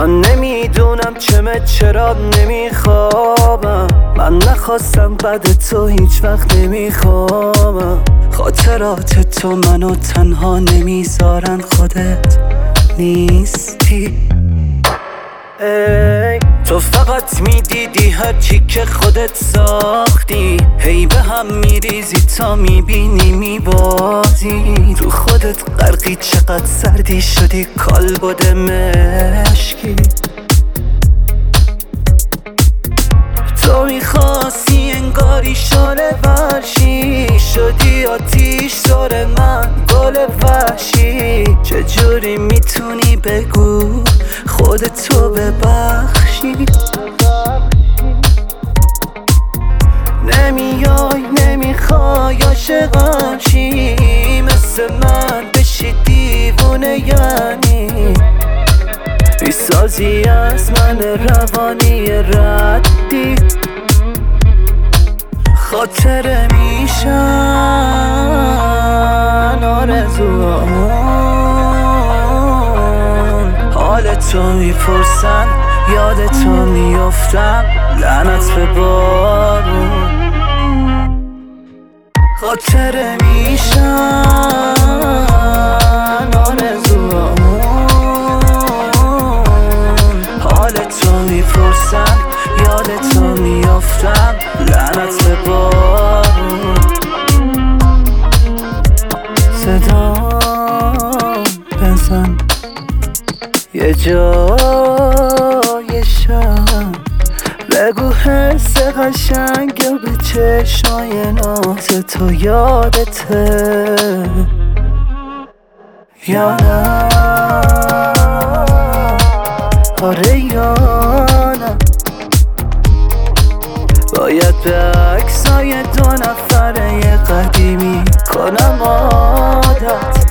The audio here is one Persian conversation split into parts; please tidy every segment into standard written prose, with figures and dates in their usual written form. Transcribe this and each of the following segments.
من نمیدونم چرا نمیخوابم. من نخواستم بعد تو هیچ وقت نمیخوابم. خاطرات تو منو تنها نمیذارن، خودت نیستی. ای تو فقط میدیدی هرچی که خودت ساختی، هی به هم میریزی تا میبینی میبازی. تو خودت غرقی، چقدر سردی شدی کالبد مشکی. تو میخواستی انگاری شاله ورشی، شدی آتیش زار من گل وحشی. چجوری میتونی بگو خودتو ببخشی؟ نمیای نمیخوای عاشقم شی، مثل من بشی دیوونه یعنی. بیسازی از من روانی ردی، خاطره میشن آرزوان. حال تو میپرسن، یاد تو میافتم، لعنت به بارون. خاطره میشن آرزوان. حال تو میپرسن، یاد تو میافتم، لعنت به بارون. صدا بزن یه جای شب، بگو حس قشنگ به چشمای ناز تو یادته یا نه؟ آره یا نه؟ باید به عکسای دو نفره قدیمی کنم عادت.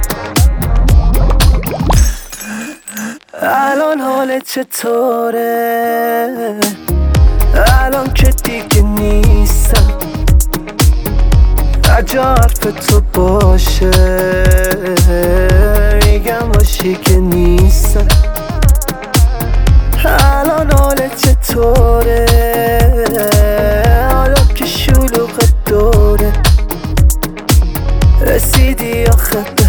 الان حالت چطوره؟ الان که دیگه نیستم، اگه حرف تو باشه میگم باشی که نیستم. الان حالت چطوره؟ حالا که شلوغ دوره، رسیدی آخه به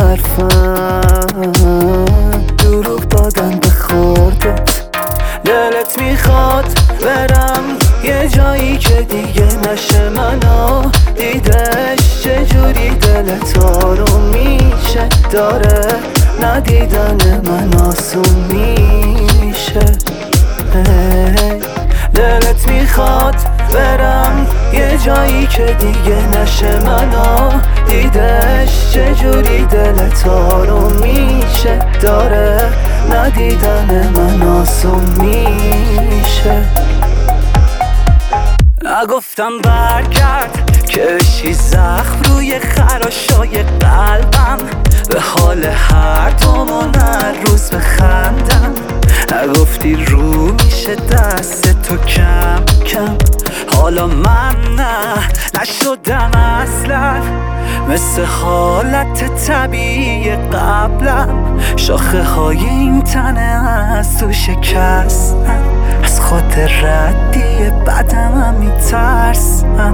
حرفم، دروغ دادن به خوردت. دلت میخواد برم یه جایی که دیگه نشه منو دیدش. چجوری دلت آروم میشه؟ داره ندیدن من آسون میشه. دلت میخواد برم یه جایی که دیگه نشه منو دیدش. چجوری دلت آروم میشه؟ داره ندیدن من آسون میشه. نگفتم برگرد که بشی زخم روی خراشای قلبم، به حال هر دومون هر روز بخندم. نگفتی رو میشه دست تو کم کم، حالا من نشدم اصلا مثل حالت طبیعی قبلم. شاخه های این تنه از تو شکستم، از خود ردی بدم میترسم.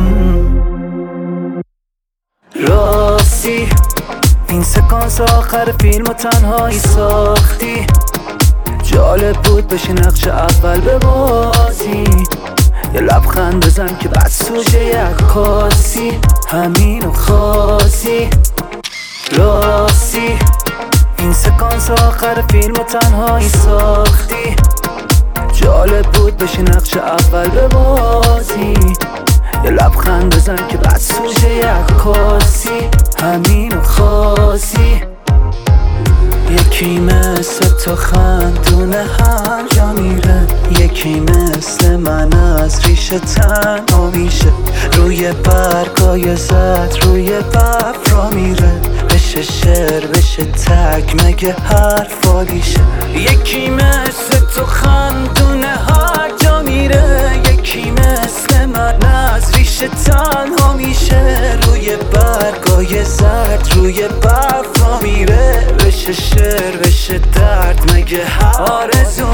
راستی این سکانس آخر فیلم تنهایی ساختی، جالب بود بشی نقش اول ببازی. یه لبخند بزن که بعد سوژه عکاسی، همینو خواستی. راستی این سکانس آخر فیلم تنهایی ساختی، جالب بود بشی نقش اول ببازی. یه لبخند بزن که بعد سوژه عکاسی، همینو خواستی. یکی مثل تو خندونه هر جا میره، یکی مثل من از ریشه تنها میشه. روی برگای زد روی برف را میره، بشه شعر بشه تک مگه حرفالیشه. یکی مثل تو خندونه هر جا میره، یکی مثل من از ریشه تنها میشه. روی برگای زد روی برف را میره، بشه شعر بشه درد مگه آرزو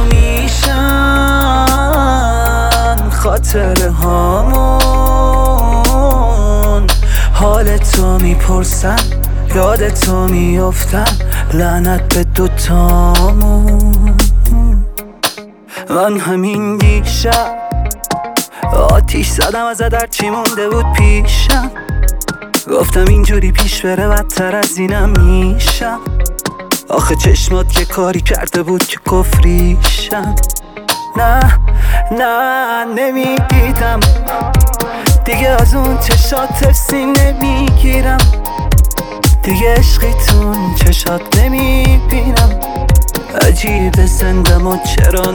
تو میپرسم، یاد تو میافتم، لعنت به دوتامون. من همین دیشب آتیش زدم از در چی مونده بود پیشم، گفتم اینجوری پیش بره بدتر از اینم میشم. آخه چشمات که کاری کرده بود که کفریشم. نه نمیدیدم دیگه از اون چشات ترسی نمیگیرم، دیگه عشقی تون چشات نمیبینم. عجیب زندم و چرا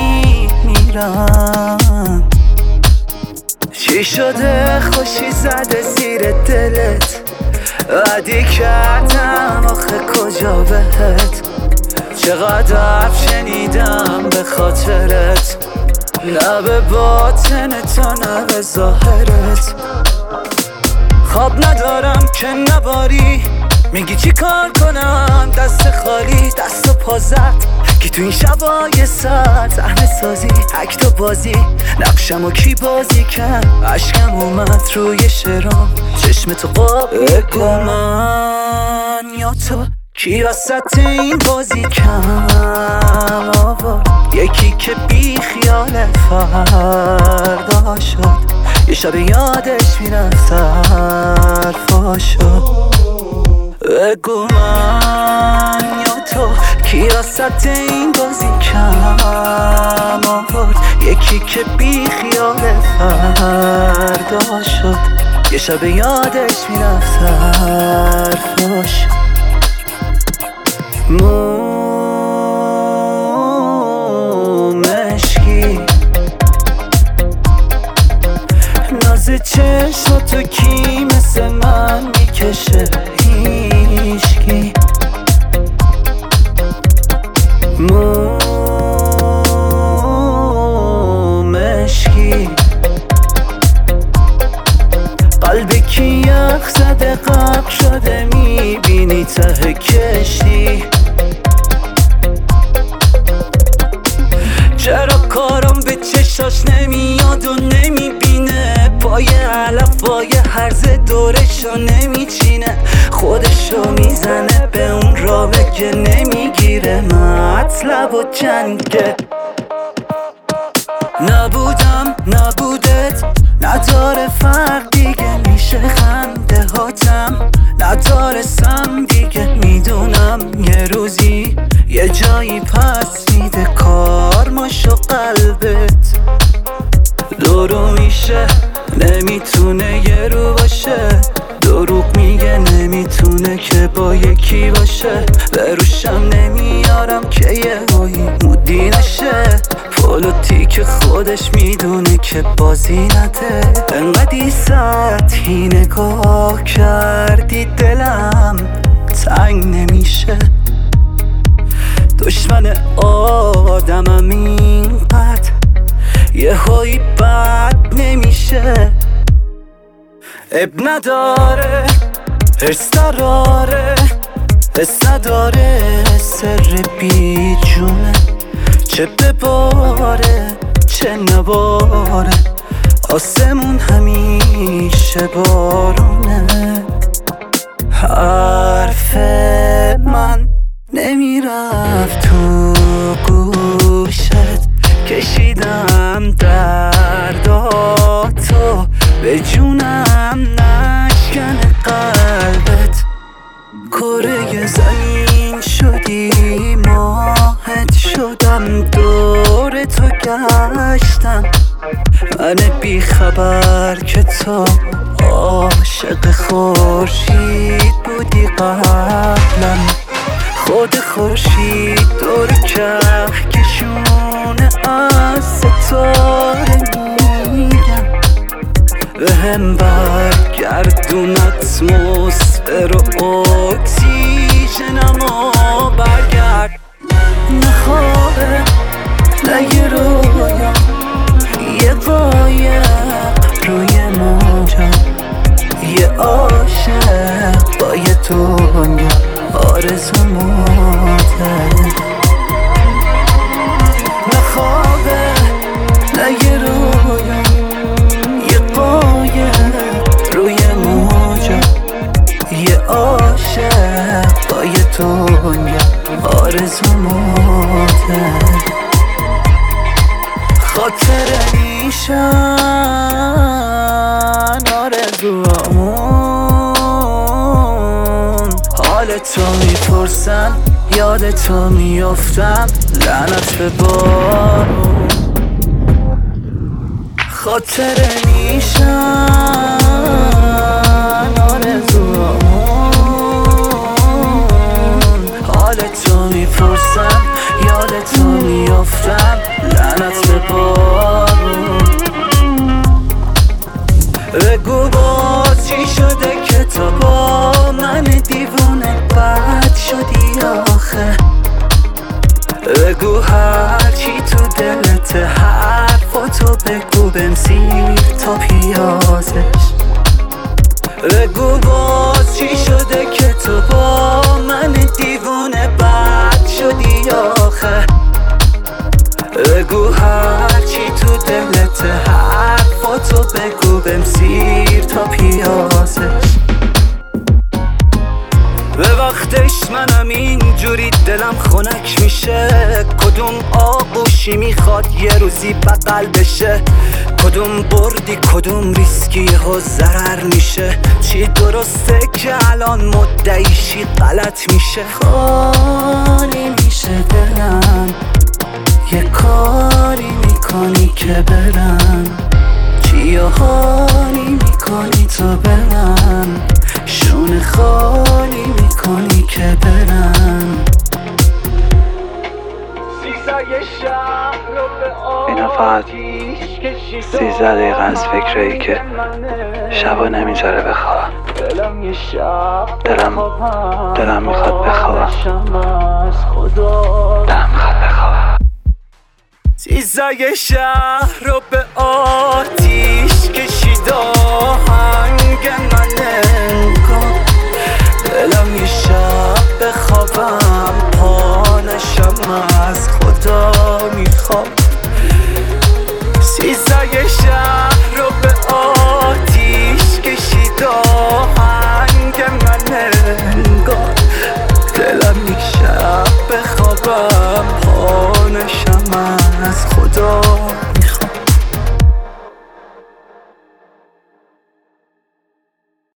نمیمیرم؟ چی شده خوشی زده زیر دلت؟ عادی کردم آخه کجا بهت؟ چقدر شنیدم به خاطرت، نه به باطن تو نه به ظاهرت. خواب ندارم که نباری، میگی چی کار کنم دست خالی دست و پا زد. کی تو این شبای سر صحنه سازی اکت و بازی، نقشم و کی بازی کرد؟ عشقم اومد روی شعرام، چشم تو بگو من یا تو کی وسط این بازی کم آورد؟ یکی که بی خیال فردا شد، یه شب یادش میرفت حرفا شد. بگو من یا تو کی وسط این بازی کم آورد؟ یکی که بی خیال فردا شد، یه شب یادش میرفت حرفا شد. مشکی ناز چشماتو کی مثل من میکشه؟ هیشکی مشکی قلبی کی یخ زده غرق شده، میبینی ته کشتی. چرا کارم به چشاش نمیاد و نمیبینه؟ پای علفای هرز دورشو نمیچینه، خودشو میزنه به اون رابه که نمیگیره مطلب و جنگه. نبودم نبودت نداره فرق دیگه، میشه خنده هاتم ندارستم دیگه. میدونم یه روزی یه جایی پس میده کارماشو قلبت، دورو میشه نمیتونه یه رو باشه، دروغ میگه نمیتونه که با یکی باشه. به روشم نمیارم که یه هایی مودی نشه، پولوتی که خودش میدونه که بازی نده. انقدی سطحی نگاه کردی دلم تنگ نمیشه، دشمن آدمم اینقدر یه هایی بد نمیشه. اب نداره حرص نداره حس نداره، سر بی جونه چه بباره چه نباره، آسمون همیشه بارونه. حرف من نمیرفت تو گوشت، کشیدم درداتو به جونم نشکن قلبت. کره زمین شدی ماهت شدم، دور تو گشتم، من بی خبر که تو عاشق خورشید بودی قبلا. خود خورشید دور کهکشونه از ستاره میگم، به هم برگردون اتمسفر و اکسیژنمو برگرد. نخوابه نه یه رویا، یه قایق روی موجا، یه عاشق با یه دنیا آرزو موته. نخوابه نه یه رویا، یه قایق روی موجا، آرزوماته خاطر نیشن آرزوامون حال تو میپرسن یاد تو میافتم لعنت به بارون خاطر نیشن آرزوامون حال تو میپرسم یاد تو میافتم لعنت به بارون بگو باز چی شده که تو با من دیوونه بد شدی آخه بگو هرچی تو دلت حرفاتو بگو بمسیر تا پیازش بگو باز چی شده که تو با من دیوونه بد شدی آخه بگو هرچی تو دلت حرفاتو بگو بمسیر تا پیازش به وقتش منم اینجوری دلم خنک میشه کدوم آغوشی میخواد یه روزی بغل بشه کدوم بردی کدوم ریسکی ها ضرر میشه چی درسته که الان مدعیشی غلط میشه خالی میشه دلم یه کاری میکنی که برم چی حالی میکنی تو برم شونه خالی میکنی که برم اینا فقط 13 دقیقه از فکرایی که شبا نمیذاره بخوابم دلم میخواد بخوابم چیزای شهر رو به آتیش کشید آهنگ من انگار دلم یه شب بخوابم پانشم از خدا میخوام چیزای شهر رو به آتیش کشید آهنگ من انگار دلم یک شب بخوابم پانشم از خدا